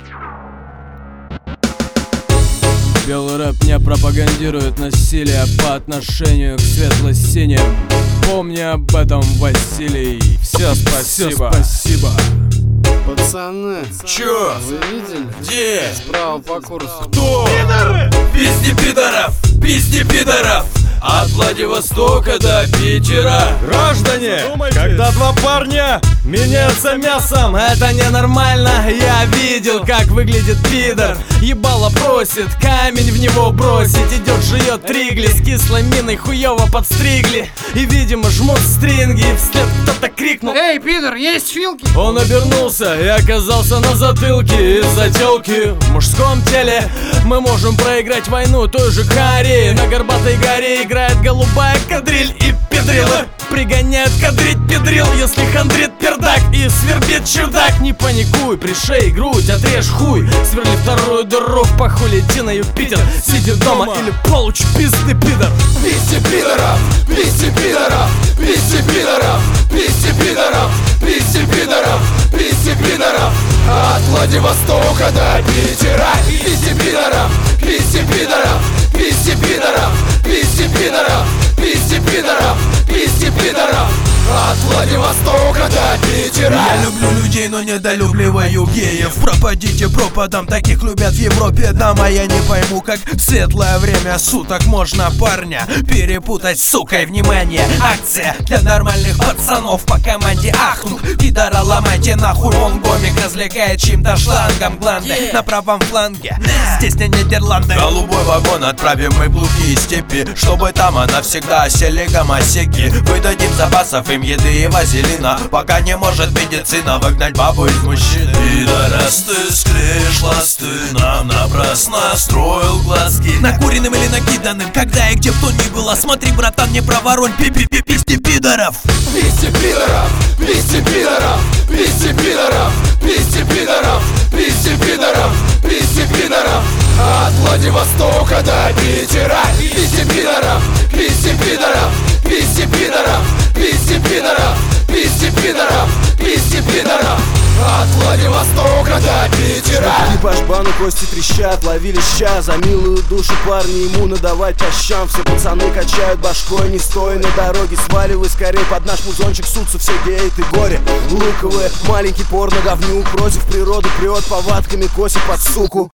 Белый рэп не пропагандирует насилие по отношению к светло-синим. Помни об этом, Василий. Все спасибо. Пацаны, чё? вы видели? Где? Справа по курсу. Кто? Пидоры! Пизди пидоров! Пизди пидоров! От Владивостока до Питера. Граждане, когда два парня меняются мясом, это ненормально. Я видел, как выглядит пидор. Ебало просит, камень в него бросить. Идет, жует тригли, с кислой миной хуёво подстригли. И, видимо, жмут стринги, и вслед кто-то крикнул: Эй, пидор, есть филки? Он обернулся и оказался на затылке из-за тёлки. В мужском теле мы можем проиграть войну той же Кореи. На горбатой горе играет голубая кадриль, и педрилы пригоняют кадрить педрил, если хандрит пердак и свербит чудак. Не паникуй, пришей грудь, отрежь хуй, сверли вторую дыру в паху, лети на Юпитер. Сиди дома или получи пизды, пидор. Пизди пидоров! Пизди пидоров! Пизди пидоров! Пизди пидоров! Пизди пидоров! Пизди пидоров! От Владивостока до Питера. Пизди пидоров! Пизди пидоров! Пизди пидоров! Пизди пидоров! Пизди пидоров! Пизди пидоров! От Владивостока до Питера. Я люблю людей, но недолюбливаю геев. Пропадите пропадом, таких любят в Европе. Дама, я не пойму, как в светлое время суток можно парня перепутать с сукой. Внимание, акция для нормальных пацанов по команде ахнув. Пидора ломайте нахуй, он гомик развлекает чьим-то шлангом гланды на правом фланге. Здесь не Нидерланды. Голубой вагон отправим мы в глухие степи, чтобы там навсегда осели гомосеки. Выдадим запасов им еды и вазелина, пока не может медицина выгнать бабу из мужчины. Пидорас, ты склеишь ласты, нам напрасно строил глазки. Накуренным или накиданным, когда и где бы то ни было. Смотри, братан, не проворонь, пизди пидоров. Пизди пидоров! Пизди пидоров! Пизди пидоров! Пизди пидоров! Пизди пидоров! Пизди пидоров! От Владивостока до Питера. Пизди пидоров! Пизди пидоров! Пизди пидоров! Пизди пидоров! Пизди пидоров! Пизди пидоров! От Владивостока до Питера. По жбану кости трещат, ловили ща за милую душу парни, ему надавать по щам. Все пацаны качают башкой, не стоя на дороге, сваливай скорее под наш музончик, сутся все геи, ты горе. Луковые, маленький порно говнюк, против природы прет, повадками косит под суку.